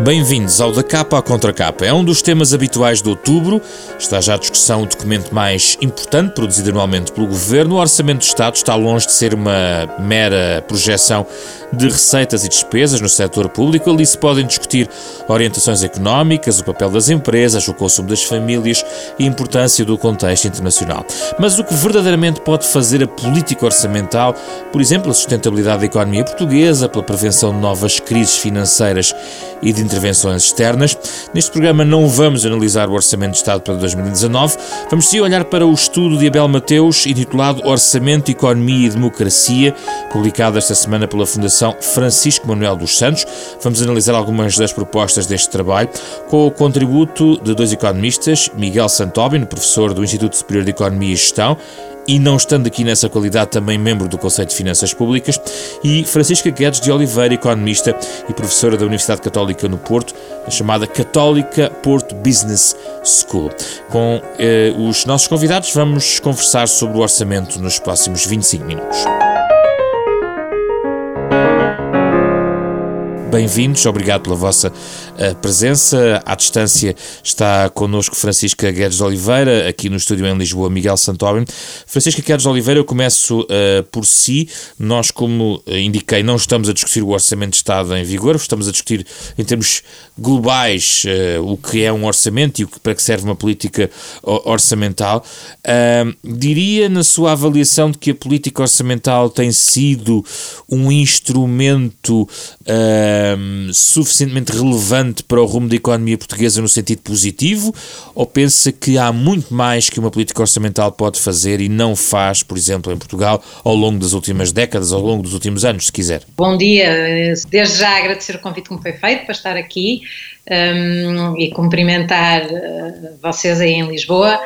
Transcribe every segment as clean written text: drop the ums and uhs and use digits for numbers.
Bem-vindos ao Da Capa à Contracapa. É um dos temas habituais de outubro. Está já à discussão o documento mais importante produzido anualmente pelo Governo. O Orçamento do Estado está longe de ser uma mera projeção de receitas e despesas no setor público. Ali se podem discutir orientações económicas, o papel das empresas, o consumo das famílias e a importância do contexto internacional. Mas o que verdadeiramente pode fazer a política orçamental, por exemplo, a sustentabilidade da economia portuguesa, pela prevenção de novas crises financeiras e de intervenções externas. Neste programa não vamos analisar o Orçamento de Estado para 2019, vamos sim olhar para o estudo de Abel Mateus, intitulado Orçamento, Economia e Democracia, publicado esta semana pela Fundação Francisco Manuel dos Santos. Vamos analisar algumas das propostas deste trabalho, com o contributo de dois economistas, Miguel Santobin, professor do Instituto Superior de Economia e Gestão, e não estando aqui nessa qualidade também membro do Conselho de Finanças Públicas, e Francisca Guedes de Oliveira, economista e professora da Universidade Católica no Porto, a chamada Católica Porto Business School. Com os nossos convidados vamos conversar sobre o orçamento nos próximos 25 minutos. Bem-vindos, obrigado pela vossa presença. À distância está connosco Francisca Guedes de Oliveira, aqui no estúdio em Lisboa, Miguel Santobin. Francisca Guedes de Oliveira, eu começo por si. Nós, como indiquei, não estamos a discutir o Orçamento de Estado em vigor, estamos a discutir em termos globais o que é um orçamento e para que serve uma política orçamental. Diria, na sua avaliação, de que a política orçamental tem sido um instrumento suficientemente relevante para o rumo da economia portuguesa no sentido positivo, ou pensa que há muito mais que uma política orçamental pode fazer e não faz, por exemplo, em Portugal, ao longo das últimas décadas, ao longo dos últimos anos, se quiser? Bom dia, desde já agradecer o convite que me foi feito para estar aqui e cumprimentar vocês aí em Lisboa.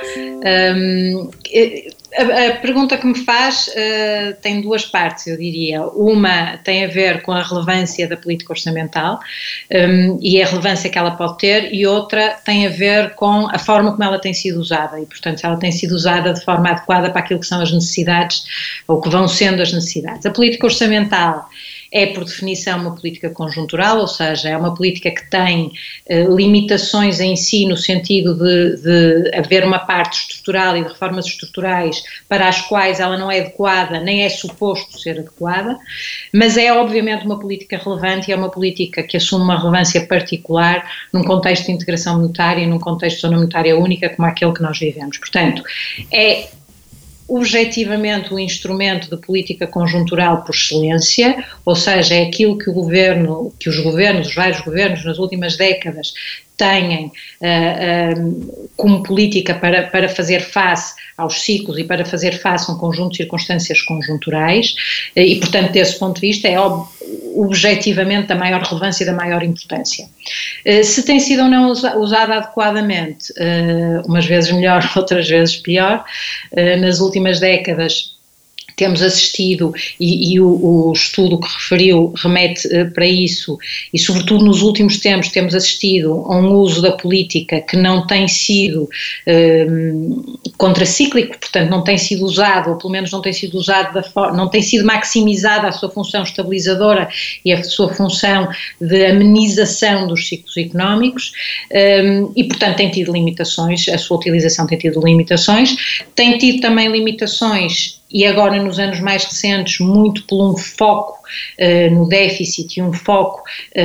A pergunta que me faz tem duas partes, eu diria. Uma tem a ver com a relevância da política orçamental e a relevância que ela pode ter, e outra tem a ver com a forma como ela tem sido usada, e portanto se ela tem sido usada de forma adequada para aquilo que são as necessidades, ou que vão sendo as necessidades. A política orçamental é, por definição, uma política conjuntural, ou seja, é uma política que tem limitações em si, no sentido de haver uma parte estrutural e de reformas estruturais para as quais ela não é adequada, nem é suposto ser adequada, mas é obviamente uma política relevante e é uma política que assume uma relevância particular num contexto de integração monetária, num contexto de zona monetária única como aquele que nós vivemos. Portanto, é objetivamente o instrumento de política conjuntural por excelência, ou seja, é aquilo que os vários governos nas últimas décadas têm como política para fazer face aos ciclos e para fazer face a um conjunto de circunstâncias conjunturais e, portanto, desse ponto de vista é objetivamente da maior relevância e da maior importância. Se tem sido ou não usada adequadamente, umas vezes melhor, outras vezes pior, nas últimas décadas temos assistido, e o estudo que referiu remete para isso, e sobretudo nos últimos tempos temos assistido a um uso da política que não tem sido contracíclico, portanto não tem sido usado, ou pelo menos não tem sido usado não tem sido maximizada a sua função estabilizadora e a sua função de amenização dos ciclos económicos, e portanto tem tido limitações, a sua utilização tem tido também limitações, e agora nos anos mais recentes muito por um foco no déficit e um foco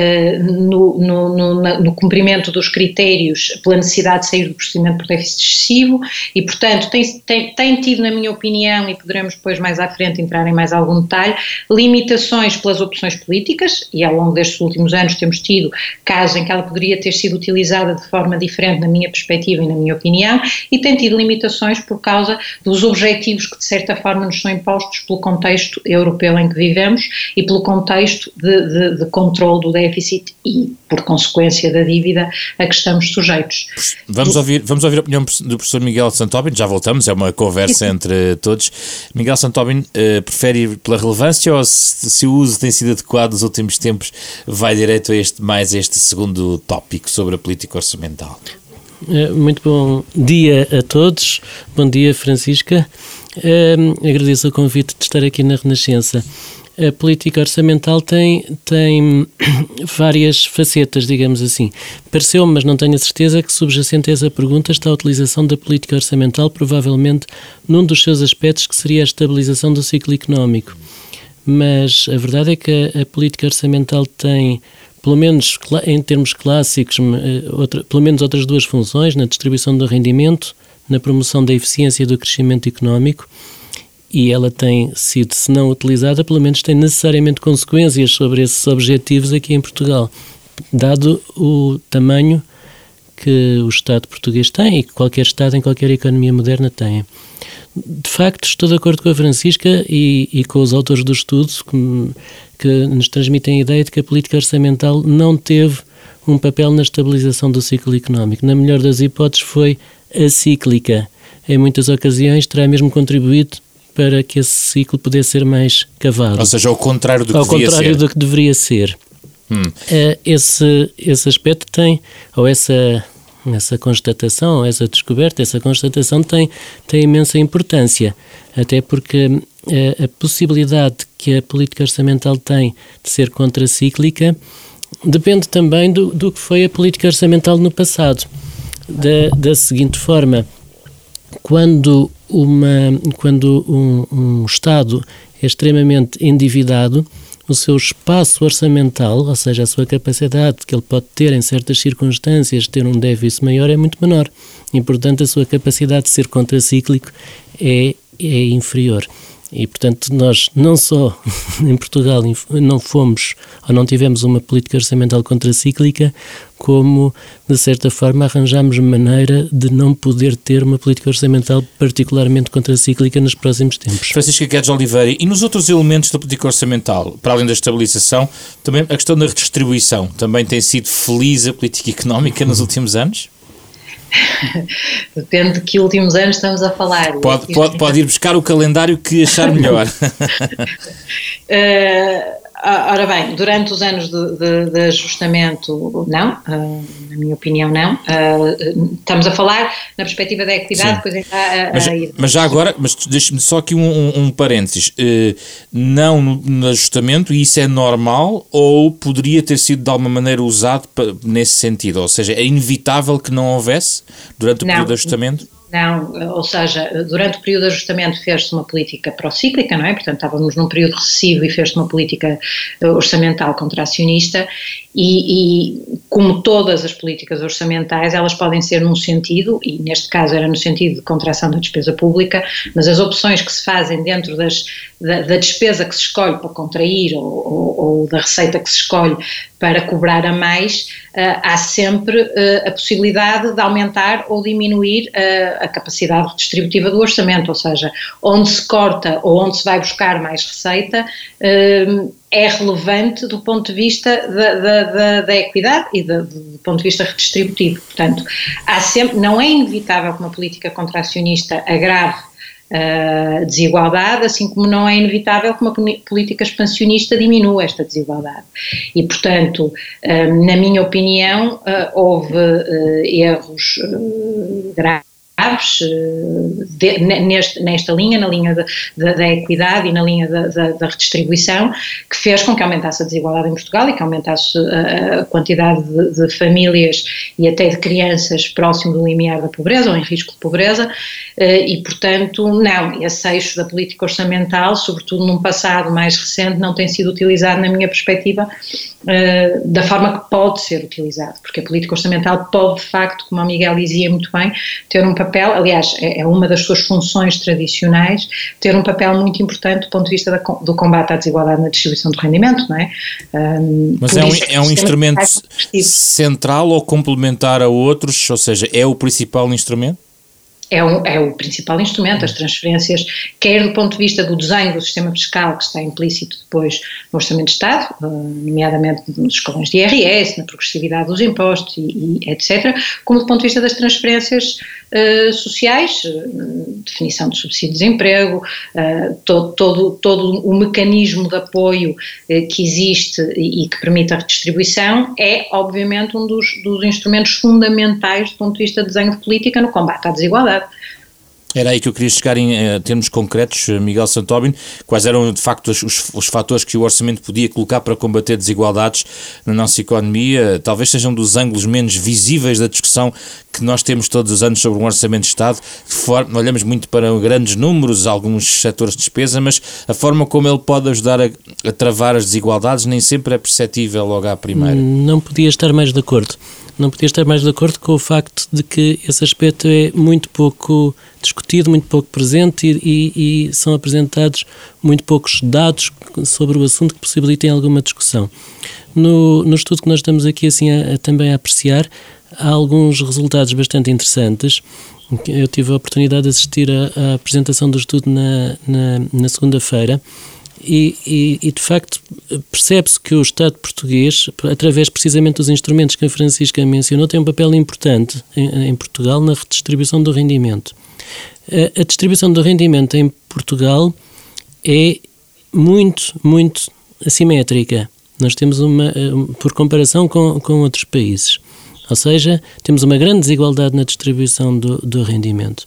no cumprimento dos critérios pela necessidade de sair do procedimento por déficit excessivo e, portanto, tem tido, na minha opinião, e poderemos depois mais à frente entrar em mais algum detalhe, limitações pelas opções políticas, e ao longo destes últimos anos temos tido casos em que ela poderia ter sido utilizada de forma diferente na minha perspectiva e na minha opinião, e tem tido limitações por causa dos objetivos que de certa forma nos são impostos pelo contexto europeu em que vivemos e pelo contexto de controle do déficit e, por consequência da dívida, a que estamos sujeitos. Vamos ouvir a opinião do professor Miguel Santobin, já voltamos, é uma conversa entre todos. Miguel Santobin, prefere ir pela relevância ou se o uso tem sido adequado nos últimos tempos, vai direito a este segundo tópico sobre a política orçamental? Muito bom dia a todos, bom dia Francisca, agradeço o convite de estar aqui na Renascença. a política orçamental tem várias facetas, digamos assim. Pareceu-me, mas não tenho a certeza, que subjacente a essa pergunta está a utilização da política orçamental, provavelmente num dos seus aspectos, que seria a estabilização do ciclo económico. Mas a verdade é que a política orçamental tem, pelo menos em termos clássicos, pelo menos outras duas funções: na distribuição do rendimento, na promoção da eficiência e do crescimento económico. E ela tem sido, se não utilizada, pelo menos tem necessariamente consequências sobre esses objetivos aqui em Portugal, dado o tamanho que o Estado português tem e que qualquer Estado em qualquer economia moderna tem. De facto, estou de acordo com a Francisca e com os autores do estudo que nos transmitem a ideia de que a política orçamental não teve um papel na estabilização do ciclo económico. Na melhor das hipóteses, foi acíclica. Em muitas ocasiões terá mesmo contribuído para que esse ciclo pudesse ser mais cavado. Ou seja, ao contrário do que devia ser. Ao contrário do que deveria ser. Esse aspecto tem, ou essa constatação, ou essa descoberta, essa constatação tem imensa importância, até porque a possibilidade que a política orçamental tem de ser contracíclica depende também do que foi a política orçamental no passado. Da seguinte forma: quando um Estado é extremamente endividado, o seu espaço orçamental, ou seja, a sua capacidade que ele pode ter em certas circunstâncias de ter um déficit maior, é muito menor. E, portanto, a sua capacidade de ser contracíclico é inferior. E, portanto, nós não só em Portugal não fomos ou não tivemos uma política orçamental contracíclica, como, de certa forma, arranjámos maneira de não poder ter uma política orçamental particularmente contracíclica nos próximos tempos. Francisca Guedes Oliveira, e nos outros elementos da política orçamental, para além da estabilização, também a questão da redistribuição, também tem sido feliz a política económica nos últimos anos? Depende de que últimos anos estamos a falar. Pode ir buscar o calendário que achar melhor. Ora bem, durante os anos de ajustamento, não, na minha opinião, não. Estamos a falar na perspectiva da equidade, depois mas já agora, deixe-me só aqui um parênteses. Não no ajustamento, e isso é normal, ou poderia ter sido de alguma maneira usado nesse sentido? Ou seja, é inevitável que não houvesse durante o período de ajustamento? Não, ou seja, durante o período de ajustamento fez-se uma política procíclica, não é? Portanto, estávamos num período recessivo e fez-se uma política orçamental contracionista e como todas as políticas orçamentais, elas podem ser num sentido, e neste caso era no sentido de contração da despesa pública, mas as opções que se fazem dentro da despesa que se escolhe para contrair ou da receita que se escolhe para cobrar a mais, há sempre a possibilidade de aumentar ou diminuir a capacidade redistributiva do orçamento, ou seja, onde se corta ou onde se vai buscar mais receita é relevante do ponto de vista da equidade e do ponto de vista redistributivo. Portanto, não é inevitável que uma política contracionista agrave a desigualdade, assim como não é inevitável que uma política expansionista diminua esta desigualdade. E, portanto, na minha opinião, houve erros graves nesta linha, na linha da equidade e na linha da redistribuição, que fez com que aumentasse a desigualdade em Portugal e que aumentasse a quantidade de famílias e até de crianças próximo do limiar da pobreza ou em risco de pobreza, e portanto não, esse eixo da política orçamental, sobretudo num passado mais recente, não tem sido utilizado, na minha perspectiva, da forma que pode ser utilizado, porque a política orçamental pode, de facto, como a Miguel dizia muito bem, ter um papel, aliás, é uma das suas funções tradicionais, ter um papel muito importante do ponto de vista do combate à desigualdade na distribuição do rendimento, não é? Mas é um instrumento central ou complementar a outros, ou seja, é o principal instrumento? É o principal instrumento, as transferências, quer do ponto de vista do desenho do sistema fiscal, que está implícito depois no Orçamento de Estado, nomeadamente nos escalões de IRS, na progressividade dos impostos e etc., como do ponto de vista das transferências sociais, definição de subsídio de desemprego, todo o mecanismo de apoio que existe e que permite a redistribuição, é obviamente um dos instrumentos fundamentais do ponto de vista de desenho de política no combate à desigualdade. Era aí que eu queria chegar em termos concretos, Miguel Santóbino. Quais eram, de facto, os fatores que o orçamento podia colocar para combater desigualdades na nossa economia? Talvez sejam dos ângulos menos visíveis da discussão que nós temos todos os anos sobre um orçamento de Estado. Olhamos muito para grandes números, alguns setores de despesa, mas a forma como ele pode ajudar a travar as desigualdades nem sempre é perceptível logo à primeira. Não podia estar mais de acordo. Não podia estar mais de acordo com o facto de que esse aspecto é muito pouco discutido, muito pouco presente e são apresentados muito poucos dados sobre o assunto que possibilitem alguma discussão. No estudo que nós estamos aqui assim também a apreciar, há alguns resultados bastante interessantes. Eu tive a oportunidade de assistir à apresentação do estudo na segunda-feira. E de facto percebe-se que o Estado português, através precisamente dos instrumentos que a Francisca mencionou, tem um papel importante em Portugal na redistribuição do rendimento. A distribuição do rendimento em Portugal é muito, muito assimétrica. Nós temos por comparação com outros países. Ou seja, temos uma grande desigualdade na distribuição do rendimento.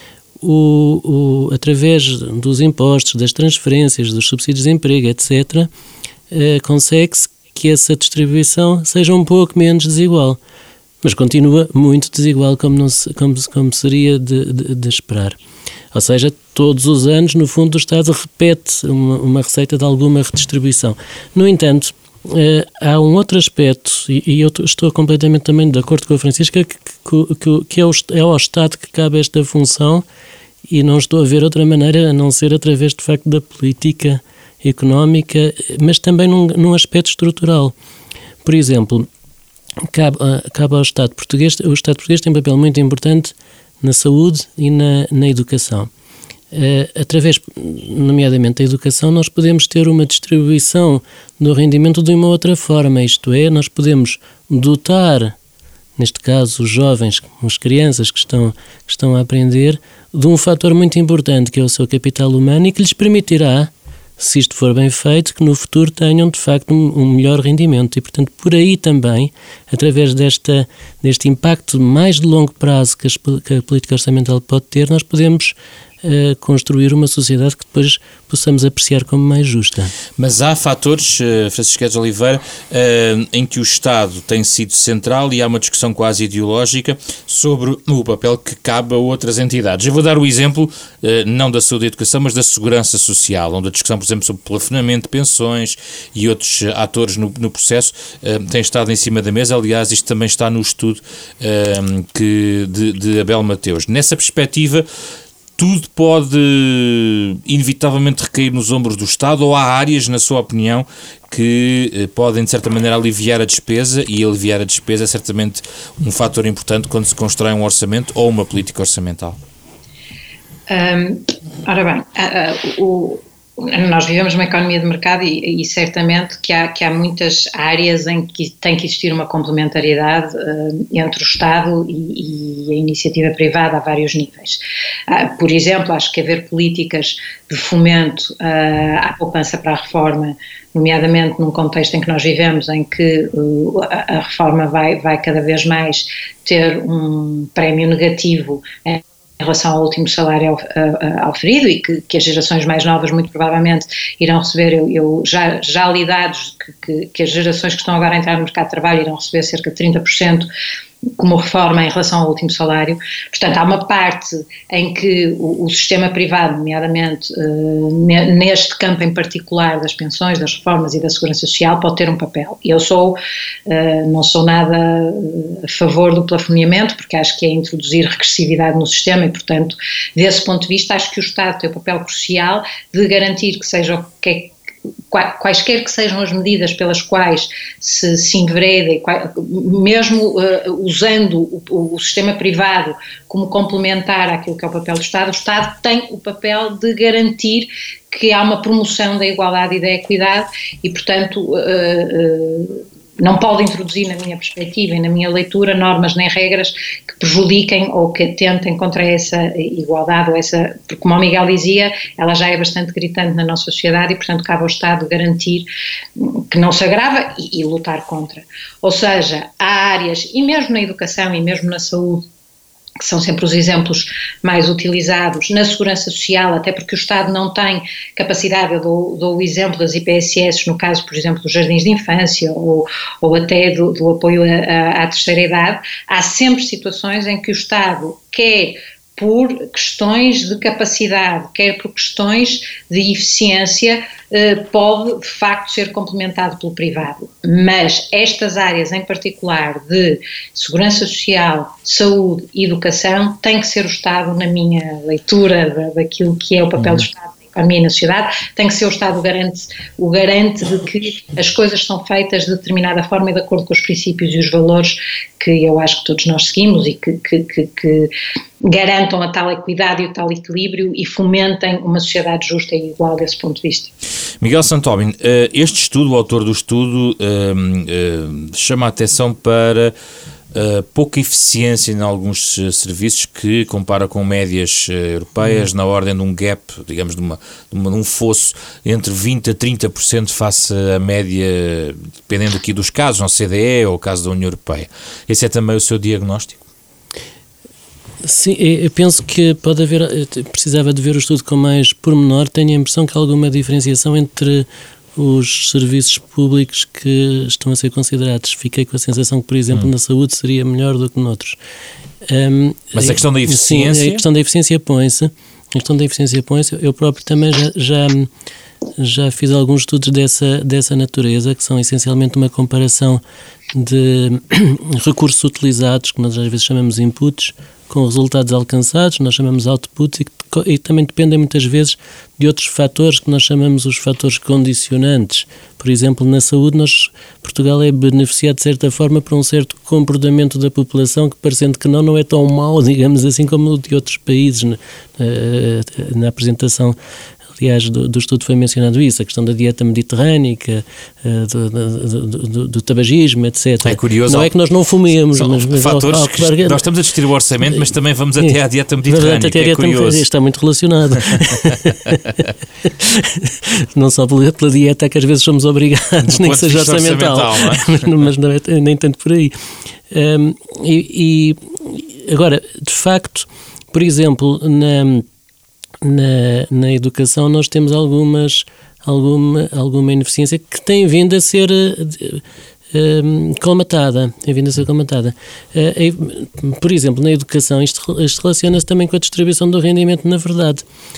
Através dos impostos, das transferências, dos subsídios de emprego, etc., consegue-se que essa distribuição seja um pouco menos desigual, mas continua muito desigual como seria de esperar. Ou seja, todos os anos, no fundo, o Estado repete uma receita de alguma redistribuição. No entanto, há um outro aspecto, e eu estou completamente também de acordo com a Francisca, que é ao Estado que cabe esta função, e não estou a ver outra maneira a não ser através, de facto, da política económica, mas também num aspecto estrutural. Por exemplo, cabe ao Estado português, o Estado português tem um papel muito importante na saúde e na educação. Através, nomeadamente, da educação, nós podemos ter uma distribuição do rendimento de uma outra forma, isto é, nós podemos dotar, neste caso, os jovens, as crianças que estão a aprender, de um fator muito importante, que é o seu capital humano, e que lhes permitirá, se isto for bem feito, que no futuro tenham, de facto, um melhor rendimento. E, portanto, por aí também, através deste impacto mais de longo prazo que a política orçamental pode ter, nós podemos construir uma sociedade que depois possamos apreciar como mais justa. Mas há fatores, Francisco de Oliveira, em que o Estado tem sido central e há uma discussão quase ideológica sobre o papel que cabe a outras entidades. Eu vou dar o exemplo, não da saúde e educação, mas da segurança social, onde a discussão, por exemplo, sobre plafonamento de pensões e outros atores no processo tem estado em cima da mesa. Aliás, isto também está no estudo de Abel Mateus. Nessa perspectiva, tudo pode inevitavelmente recair nos ombros do Estado, ou há áreas, na sua opinião, que podem, de certa maneira, aliviar a despesa, e aliviar a despesa é certamente um fator importante quando se constrói um orçamento ou uma política orçamental? Ora bem, nós vivemos uma economia de mercado e certamente que há muitas áreas em que tem que existir uma complementariedade entre o Estado e a iniciativa privada a vários níveis. Por exemplo, acho que haver políticas de fomento à poupança para a reforma, nomeadamente num contexto em que nós vivemos, em que a reforma vai cada vez mais ter um prémio negativo em relação ao último salário auferido, e que as gerações mais novas muito provavelmente irão receber, eu já li dados que as gerações que estão agora a entrar no mercado de trabalho irão receber cerca de 30% como reforma em relação ao último salário. Portanto, há uma parte em que o sistema privado, nomeadamente neste campo em particular das pensões, das reformas e da segurança social, pode ter um papel. Eu não sou nada a favor do plafoneamento, porque acho que é introduzir regressividade no sistema e, portanto, desse ponto de vista, acho que o Estado tem o papel crucial de garantir que seja o que quaisquer que sejam as medidas pelas quais se envereda, mesmo usando o sistema privado como complementar àquilo que é o papel do Estado, o Estado tem o papel de garantir que há uma promoção da igualdade e da equidade e, portanto, não pode introduzir, na minha perspectiva e na minha leitura, normas nem regras que prejudiquem ou que atentem contra essa igualdade, porque, como o Miguel dizia, ela já é bastante gritante na nossa sociedade e, portanto, cabe ao Estado garantir que não se agrava e lutar contra. Ou seja, há áreas, e mesmo na educação e mesmo na saúde, que são sempre os exemplos mais utilizados, na segurança social, até porque o Estado não tem capacidade. Eu dou o exemplo das IPSS, no caso, por exemplo, dos jardins de infância ou até do apoio à terceira idade. Há sempre situações em que o Estado quer por questões de capacidade, quer por questões de eficiência, pode de facto ser complementado pelo privado. Mas estas áreas em particular de segurança social, saúde e educação, tem que ser o Estado, na minha leitura daquilo que é o papel do Estado na economia e na sociedade, tem que ser o Estado o garante de que as coisas são feitas de determinada forma e de acordo com os princípios e os valores que eu acho que todos nós seguimos e que garantam a tal equidade e o tal equilíbrio e fomentem uma sociedade justa e igual desse ponto de vista. Miguel Santobin, este estudo, o autor do estudo, chama a atenção para pouca eficiência em alguns serviços que compara com médias europeias na ordem de um gap, digamos, de um fosso entre 20% a 30% face à média, dependendo aqui dos casos, no CDE ou o caso da União Europeia. Esse é também o seu diagnóstico? Sim, eu penso que pode haver, precisava de ver o estudo com mais pormenor, tenho a impressão que há alguma diferenciação entre os serviços públicos que estão a ser considerados. Fiquei com a sensação que, por exemplo, na saúde seria melhor do que noutros. Mas a questão da eficiência? Sim, a questão da eficiência põe-se. Eu próprio também já fiz alguns estudos dessa natureza, que são essencialmente uma comparação de recursos utilizados, que nós às vezes chamamos inputs, com resultados alcançados, nós chamamos outputs, e também dependem muitas vezes de outros fatores que nós chamamos os fatores condicionantes. Por exemplo, na saúde, Portugal é beneficiado de certa forma por um certo comportamento da população que, parecendo que não é tão mau, digamos assim, como o de outros países. Na apresentação, aliás, do estudo foi mencionado isso, a questão da dieta mediterrânica, do tabagismo, etc. É curioso. Não é que nós não fumemos, mas fatores nós estamos a discutir o orçamento, mas também vamos até à dieta mediterrânica, é curioso. Está muito relacionado. Não só pela dieta, que às vezes somos obrigados, nem que seja orçamental, mas não é, nem tanto por aí. Agora, de facto, por exemplo, na educação nós temos alguma ineficiência que tem vindo a ser colmatada. Por exemplo, na educação, isto relaciona-se também com a distribuição do rendimento, na verdade.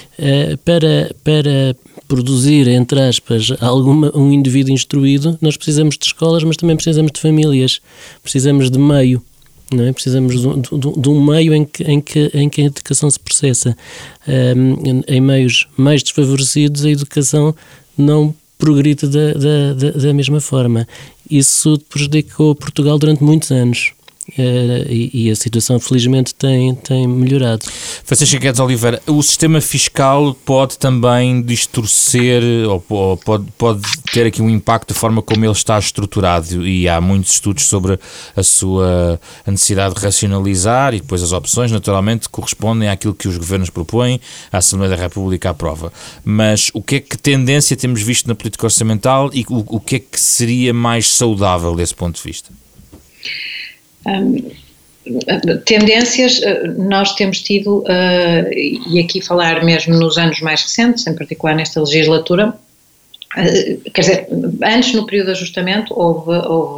Para produzir, entre aspas, um indivíduo instruído, nós precisamos de escolas, mas também precisamos de famílias, precisamos de meio. Não é? Precisamos de um meio em que a educação se processa. Em meios mais desfavorecidos, a educação não progride da mesma forma. Isso prejudicou Portugal durante muitos anos. E a situação felizmente tem melhorado. Francisca Guedes Oliveira, o sistema fiscal pode também distorcer ou pode ter aqui um impacto da forma como ele está estruturado, e há muitos estudos sobre a necessidade de racionalizar, e depois as opções naturalmente correspondem àquilo que os governos propõem, a Assembleia da República aprova. Mas que tendência temos visto na política orçamental e o que é que seria mais saudável desse ponto de vista? Tendências, nós temos tido, e aqui falar mesmo nos anos mais recentes, em particular nesta legislatura, quer dizer, antes no período de ajustamento houve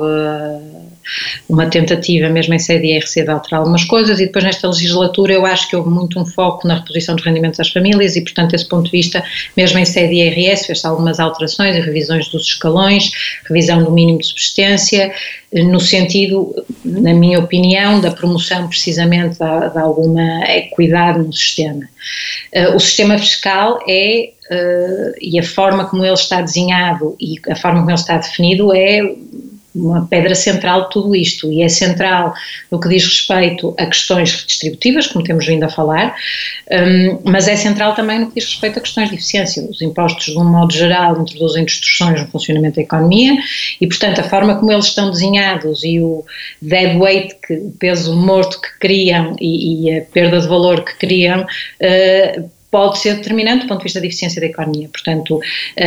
uma tentativa mesmo em sede IRC de alterar algumas coisas, e depois nesta legislatura eu acho que houve muito um foco na reposição dos rendimentos das famílias, e portanto desse ponto de vista, mesmo em sede IRS, fez-se algumas alterações e revisões dos escalões, revisão do mínimo de subsistência, no sentido, na minha opinião, da promoção precisamente de alguma equidade no sistema. O sistema fiscal e a forma como ele está desenhado e a forma como ele está definido é uma pedra central de tudo isto, e é central no que diz respeito a questões redistributivas, como temos vindo a falar, mas é central também no que diz respeito a questões de eficiência. Os impostos, de um modo geral, introduzem distorções no funcionamento da economia, e portanto a forma como eles estão desenhados e o dead weight, o peso morto que criam, e a perda de valor que criam, pode ser determinante do ponto de vista da eficiência da economia. Portanto,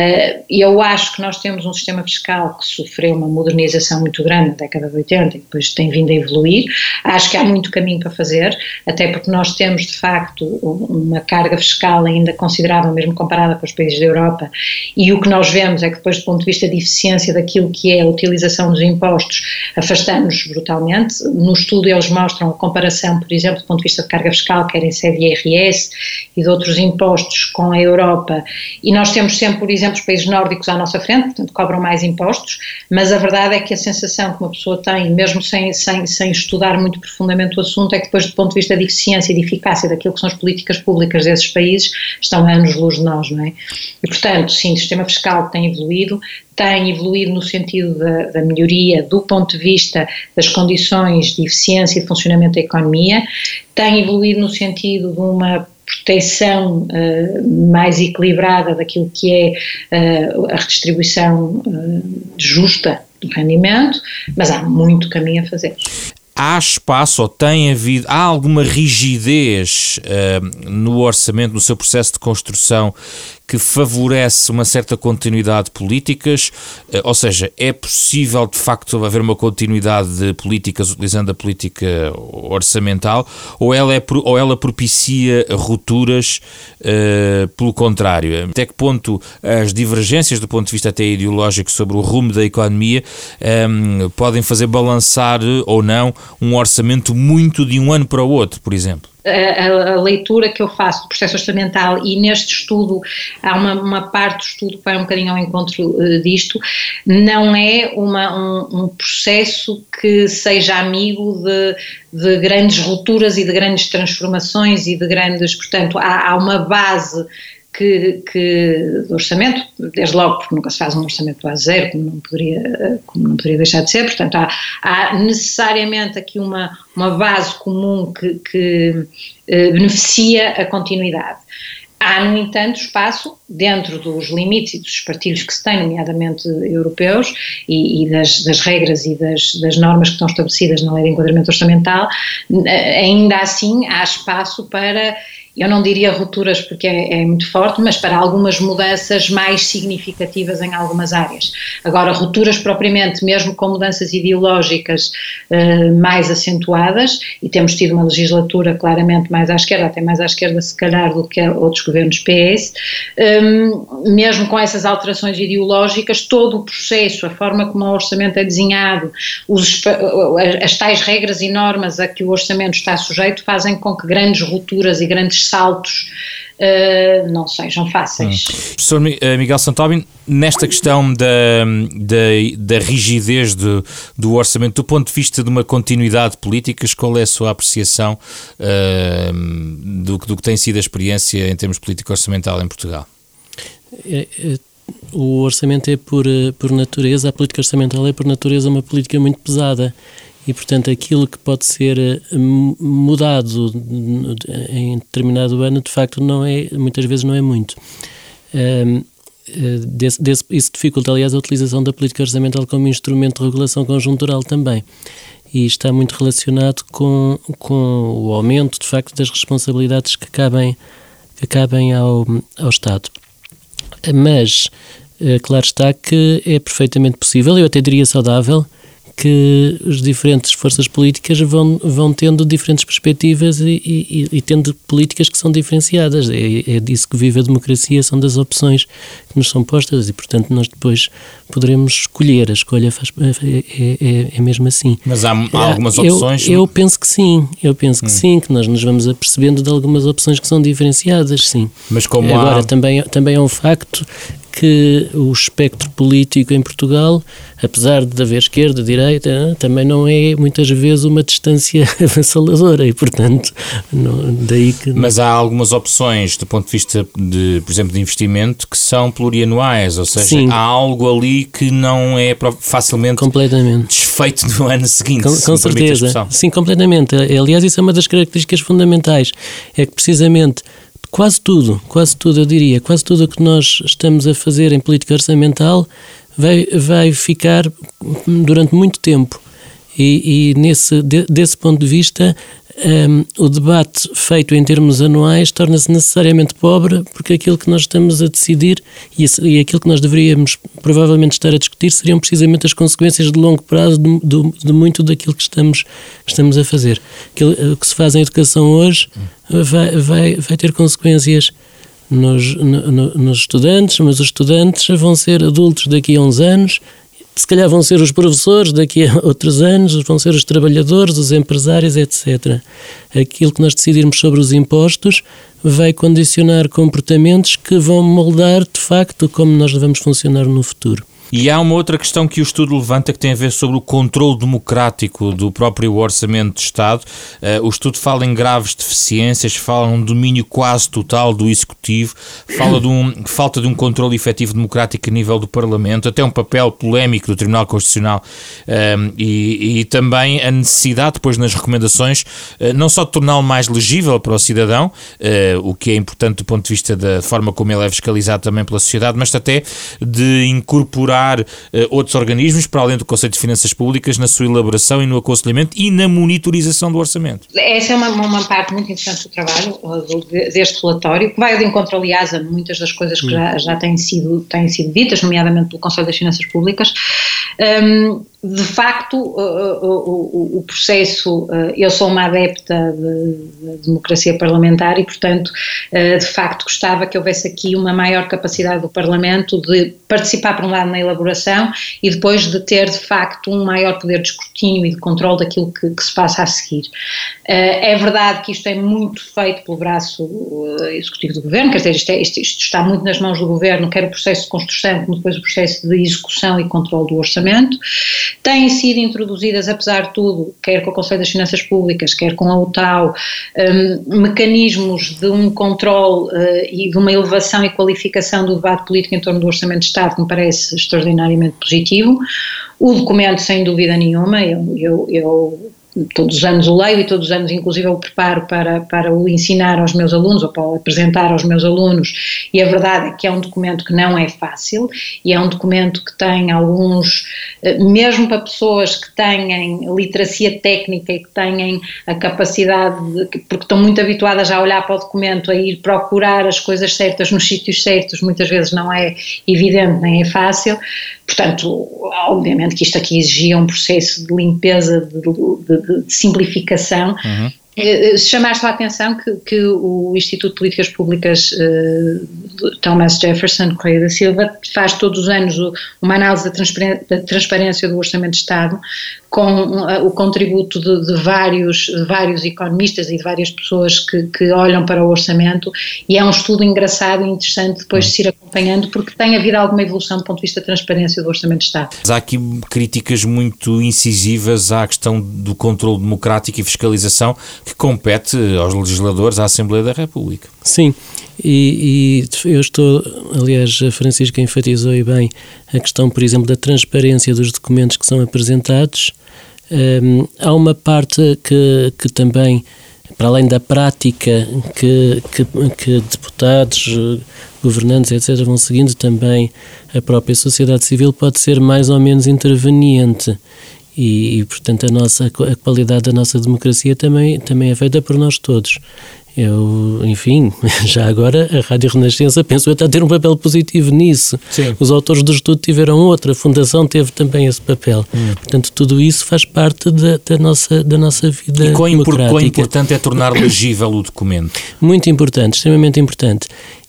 eu acho que nós temos um sistema fiscal que sofreu uma modernização muito grande na década de 80 e depois tem vindo a evoluir. Acho que há muito caminho para fazer, até porque nós temos, de facto, uma carga fiscal ainda considerável, mesmo comparada com os países da Europa, e o que nós vemos é que depois, do ponto de vista de eficiência daquilo que é a utilização dos impostos, afastamos brutalmente. No estudo eles mostram a comparação, por exemplo, do ponto de vista de carga fiscal, quer em sede de IRS e de outros impostos com a Europa, e nós temos sempre, por exemplo, os países nórdicos à nossa frente, portanto cobram mais impostos, mas a verdade é que a sensação que uma pessoa tem, mesmo sem estudar muito profundamente o assunto, é que depois, do ponto de vista de eficiência e de eficácia daquilo que são as políticas públicas desses países, estão a anos-luz de nós, não é? E portanto, sim, o sistema fiscal tem evoluído no sentido da melhoria do ponto de vista das condições de eficiência e de funcionamento da economia, tem evoluído no sentido de uma proteção mais equilibrada daquilo que é a redistribuição justa do rendimento, mas há muito caminho a fazer. Há espaço ou há alguma rigidez no orçamento, no seu processo de construção, que favorece uma certa continuidade de políticas? Ou seja, é possível de facto haver uma continuidade de políticas utilizando a política orçamental, ou ela propicia rupturas pelo contrário? Até que ponto as divergências do ponto de vista até ideológico sobre o rumo da economia podem fazer balançar ou não um orçamento muito de um ano para o outro, por exemplo? A leitura que eu faço do processo orçamental, e neste estudo há uma parte do estudo que vai um bocadinho ao encontro disto, não é um processo que seja amigo de grandes rupturas e de grandes transformações e de grandes, portanto, há uma base do orçamento, desde logo porque nunca se faz um orçamento a zero, como não poderia deixar de ser, portanto há necessariamente aqui uma base comum que beneficia a continuidade. Há, no entanto, espaço, dentro dos limites e dos espartilhos que se tem, nomeadamente europeus, e das regras e das normas que estão estabelecidas na Lei de Enquadramento Orçamental, ainda assim há espaço para, eu não diria rupturas porque é muito forte, mas para algumas mudanças mais significativas em algumas áreas. Agora, rupturas propriamente, mesmo com mudanças ideológicas mais acentuadas, e temos tido uma legislatura claramente mais à esquerda, até mais à esquerda se calhar do que outros governos PS, mesmo com essas alterações ideológicas, todo o processo, a forma como o orçamento é desenhado, as tais regras e normas a que o orçamento está sujeito fazem com que grandes rupturas e grandes saltos não sejam fáceis. Professor Miguel Santóbio, nesta questão da rigidez do orçamento, do ponto de vista de uma continuidade de políticas, qual é a sua apreciação do que tem sido a experiência em termos político-orçamental em Portugal? O orçamento é por natureza, a política orçamental é por natureza uma política muito pesada. E, portanto, aquilo que pode ser mudado em determinado ano, de facto, muitas vezes não é muito. Isso dificulta, aliás, a utilização da política orçamental como instrumento de regulação conjuntural também. E está muito relacionado com o aumento, de facto, das responsabilidades que cabem ao Estado. Mas, claro está que é perfeitamente possível, eu até diria saudável, que as diferentes forças políticas vão tendo diferentes perspectivas e tendo políticas que são diferenciadas. É disso que vive a democracia, são das opções que nos são postas e, portanto, nós depois poderemos escolher. A escolha é mesmo assim. Mas há algumas opções? Eu penso que sim. Que sim, que nós nos vamos apercebendo de algumas opções que são diferenciadas, sim. Mas como agora, também é um facto que o espectro político em Portugal, apesar de haver esquerda, direita, também não é muitas vezes uma distância avassaladora e, portanto, daí que... Mas há algumas opções do ponto de vista, por exemplo, de investimento que são plurianuais, ou seja, sim, há algo ali que não é facilmente desfeito no ano seguinte. Com certeza, sim, completamente. Aliás, isso é uma das características fundamentais, é que precisamente quase tudo, eu diria, quase tudo o que nós estamos a fazer em política orçamental vai ficar durante muito tempo E desse ponto de vista, o debate feito em termos anuais torna-se necessariamente pobre, porque aquilo que nós estamos a decidir e aquilo que nós deveríamos provavelmente estar a discutir seriam precisamente as consequências de longo prazo de muito daquilo que estamos a fazer. O que se faz em educação hoje vai ter consequências nos estudantes, mas os estudantes vão ser adultos daqui a uns anos. Se calhar vão ser os professores daqui a outros anos, vão ser os trabalhadores, os empresários, etc. Aquilo que nós decidirmos sobre os impostos vai condicionar comportamentos que vão moldar, de facto, como nós devemos funcionar no futuro. E há uma outra questão que o estudo levanta que tem a ver sobre o controle democrático do próprio Orçamento de Estado. O estudo fala em graves deficiências, fala em um domínio quase total do Executivo, fala de falta de um controle efetivo democrático a nível do Parlamento, até um papel polémico do Tribunal Constitucional e também a necessidade, depois nas recomendações, não só de torná-lo mais legível para o cidadão, o que é importante do ponto de vista da forma como ele é fiscalizado também pela sociedade, mas até de incorporar outros organismos, para além do Conselho de Finanças Públicas, na sua elaboração e no aconselhamento e na monitorização do orçamento. Essa é uma parte muito interessante do trabalho deste relatório, que vai de encontro, aliás, a muitas das coisas que já têm sido ditas, nomeadamente pelo Conselho das Finanças Públicas. De facto, o processo, eu sou uma adepta de democracia parlamentar e, portanto, de facto gostava que houvesse aqui uma maior capacidade do Parlamento de participar, por um lado, na elaboração e depois de ter, de facto, um maior poder de escrutínio e de controle daquilo que se passa a seguir. É verdade que isto é muito feito pelo braço executivo do Governo, quer dizer, isto está muito nas mãos do Governo, quer o processo de construção como depois o processo de execução e controle do orçamento. Têm sido introduzidas, apesar de tudo, quer com o Conselho das Finanças Públicas, quer com a UTAU, mecanismos de um controle e de uma elevação e qualificação do debate político em torno do Orçamento de Estado, que me parece extraordinariamente positivo. O documento, sem dúvida nenhuma, eu todos os anos o leio e todos os anos inclusive eu o preparo para o ensinar aos meus alunos ou para o apresentar aos meus alunos, e a verdade é que é um documento que não é fácil e é um documento que tem alguns, mesmo para pessoas que têm literacia técnica e que têm a capacidade, porque estão muito habituadas a olhar para o documento, a ir procurar as coisas certas nos sítios certos, muitas vezes não é evidente nem é fácil. Portanto, obviamente que isto aqui exigia um processo de limpeza, de simplificação. Chamaste a atenção que o Instituto de Políticas Públicas Thomas Jefferson Correia da Silva faz todos os anos uma análise da transparência do Orçamento de Estado, com o contributo de vários economistas e de várias pessoas que olham para o orçamento, e é um estudo engraçado e interessante depois de se ir acompanhando, porque tem havido alguma evolução do ponto de vista da transparência do Orçamento de Estado. Há aqui críticas muito incisivas à questão do controle democrático e fiscalização que compete aos legisladores, à Assembleia da República. Sim, e eu estou, aliás, a Francisca enfatizou e bem a questão, por exemplo, da transparência dos documentos que são apresentados. Há uma parte que também, para além da prática que deputados, governantes, etc., vão seguindo, também a própria sociedade civil pode ser mais ou menos interveniente. E portanto, a qualidade da nossa democracia também é feita por nós todos. Enfim, já agora a Rádio Renascença penso eu está a ter um papel positivo nisso. Sim. Os autores do estudo tiveram outro, a Fundação teve também esse papel. Portanto, tudo isso faz parte da nossa vida democrática. Quão importante é tornar legível o documento? Muito importante, extremamente importante.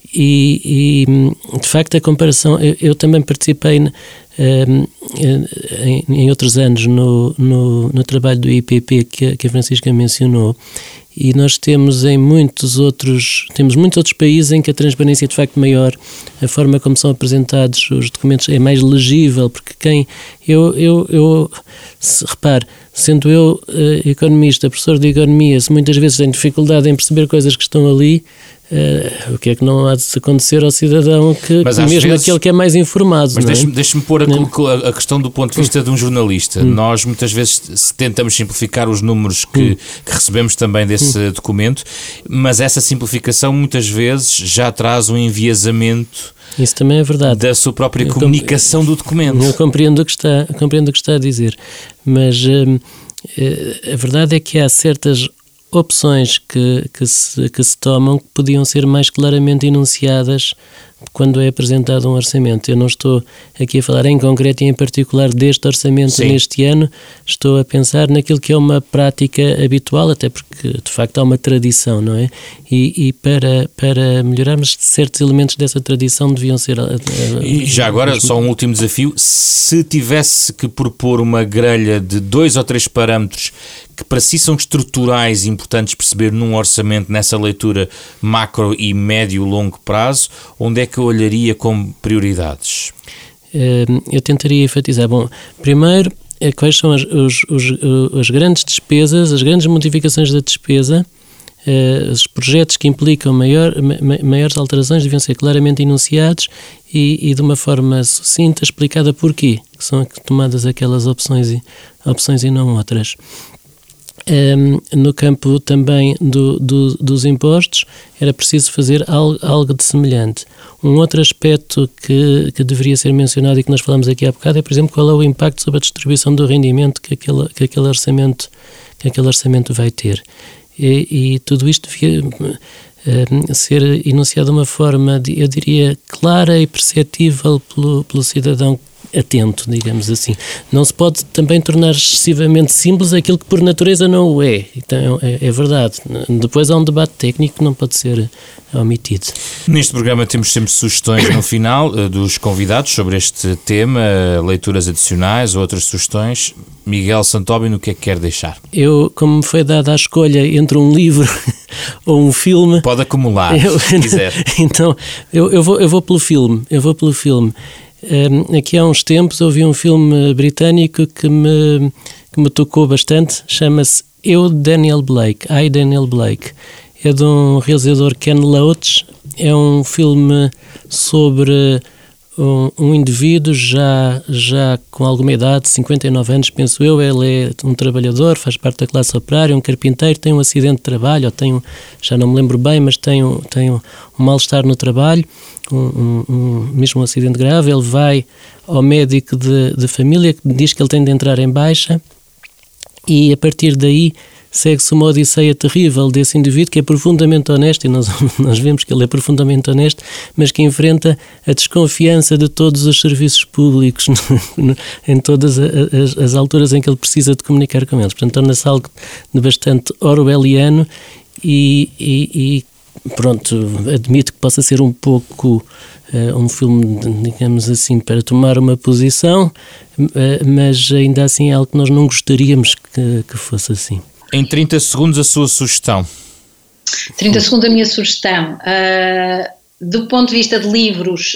E de facto a comparação, eu também participei em outros anos no trabalho do IPP que a Francisca mencionou, e nós temos muitos outros países em que a transparência é de facto maior, a forma como são apresentados os documentos é mais legível, porque repare, sendo eu economista, professor de economia, se muitas vezes tenho dificuldade em perceber coisas que estão ali, o que é que não há de acontecer ao cidadão que mesmo vezes, aquele que é mais informado? Mas deixe-me pôr a questão do ponto de vista de um jornalista. Nós muitas vezes tentamos simplificar os números que recebemos também desse documento, mas essa simplificação muitas vezes já traz um enviesamento. Isso também é verdade. Da sua própria comunicação do documento. Eu compreendo o que está a dizer, mas a verdade é que há certas opções que se tomam que podiam ser mais claramente enunciadas quando é apresentado um orçamento. Eu não estou aqui a falar em concreto e em particular deste orçamento neste ano, estou a pensar naquilo que é uma prática habitual, até porque de facto há uma tradição, não é? E para melhorarmos certos elementos dessa tradição deviam ser... E já agora, só um último desafio, se tivesse que propor uma grelha de 2 ou 3 parâmetros que para si são estruturais e importantes perceber num orçamento, nessa leitura macro e médio-longo prazo, onde é que eu olharia como prioridades? Eu tentaria enfatizar. Bom, primeiro, quais são as grandes despesas, as grandes modificações da despesa, os projetos que implicam maiores alterações deviam ser claramente enunciados e de uma forma sucinta explicada porquê, que são tomadas aquelas opções e não outras. No campo também dos impostos era preciso fazer algo de semelhante. Um outro aspecto que deveria ser mencionado e que nós falamos aqui há bocado é, por exemplo, qual é o impacto sobre a distribuição do rendimento que aquele orçamento vai ter. E tudo isto devia ser enunciado de uma forma, eu diria, clara e perceptível pelo cidadão atento, digamos assim. Não se pode também tornar excessivamente simples aquilo que por natureza não o é. Então, é verdade. Depois há um debate técnico que não pode ser omitido. Neste programa temos sempre sugestões no final dos convidados sobre este tema, leituras adicionais ou outras sugestões. Miguel Santóbino, o que é que quer deixar? Eu, como me foi dada a escolha entre um livro ou um filme... Pode acumular, se quiser. Então, eu vou pelo filme. Aqui há uns tempos ouvi um filme britânico que me tocou bastante, chama-se Daniel Blake. É de um realizador, Ken Loach. É um filme sobre um indivíduo já com alguma idade, 59 anos, penso eu. Ele é um trabalhador, faz parte da classe operária, um carpinteiro, tem um acidente de trabalho, já não me lembro bem, mas tem um mal-estar no trabalho, mesmo um acidente grave. Ele vai ao médico de família, que diz que ele tem de entrar em baixa, e a partir daí segue-se uma odisseia terrível desse indivíduo que é profundamente honesto, e nós vemos que ele é profundamente honesto, mas que enfrenta a desconfiança de todos os serviços públicos em todas as alturas em que ele precisa de comunicar com eles. Portanto, torna-se algo de bastante orwelliano e pronto, admito que possa ser um pouco um filme, digamos assim, para tomar uma posição, mas ainda assim é algo que nós não gostaríamos que fosse assim. Em 30 segundos, a sua sugestão. 30 segundos a minha sugestão. Do ponto de vista de livros,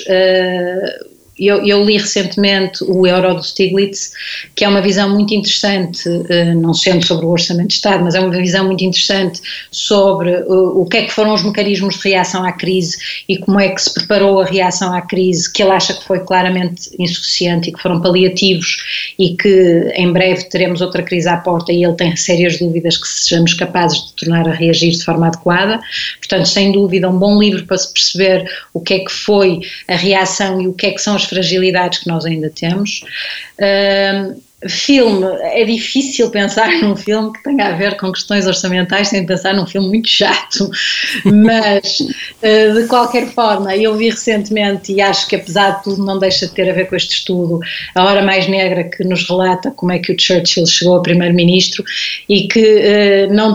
eu li recentemente o Euro do Stiglitz, que é uma visão muito interessante, não sendo sobre o Orçamento de Estado, mas é uma visão muito interessante sobre o que é que foram os mecanismos de reação à crise e como é que se preparou a reação à crise, que ele acha que foi claramente insuficiente e que foram paliativos e que em breve teremos outra crise à porta, e ele tem sérias dúvidas que sejamos capazes de tornar a reagir de forma adequada. Portanto, sem dúvida, um bom livro para se perceber o que é que foi a reação e o que é que são as fragilidades que nós ainda temos. Filme, é difícil pensar num filme que tenha a ver com questões orçamentais sem pensar num filme muito chato, mas de qualquer forma eu vi recentemente, e acho que apesar de tudo não deixa de ter a ver com este estudo, A Hora Mais Negra, que nos relata como é que o Churchill chegou a primeiro-ministro e que não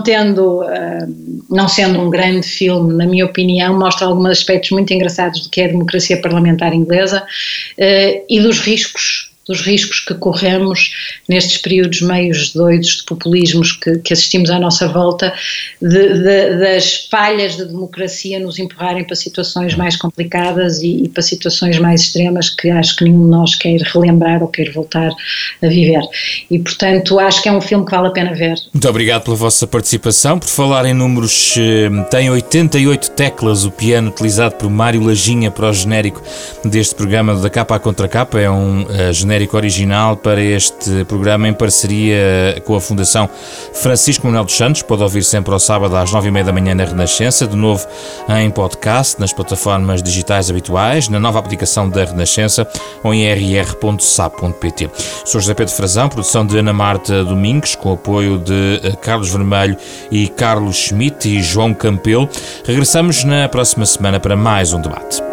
sendo um grande filme, na minha opinião, mostra alguns aspectos muito engraçados do que é a democracia parlamentar inglesa e dos riscos dos riscos que corremos nestes períodos meios doidos de populismos que assistimos à nossa volta, das falhas da democracia nos empurrarem para situações mais complicadas e para situações mais extremas que acho que nenhum de nós quer relembrar ou quer voltar a viver. E, portanto, acho que é um filme que vale a pena ver. Muito obrigado pela vossa participação. Por falar em números, tem 88 teclas o piano utilizado por Mário Lajinha para o genérico deste programa da Capa à Contra Capa. É um genérico original para este programa em parceria com a Fundação Francisco Manuel dos Santos. Pode ouvir sempre ao sábado às 9h30 da manhã na Renascença, de novo em podcast, nas plataformas digitais habituais, na nova aplicação da Renascença ou em rr.sap.pt. Sou José Pedro Frazão, produção de Ana Marta Domingues, com apoio de Carlos Vermelho e Carlos Schmidt e João Campelo. Regressamos na próxima semana para mais um debate.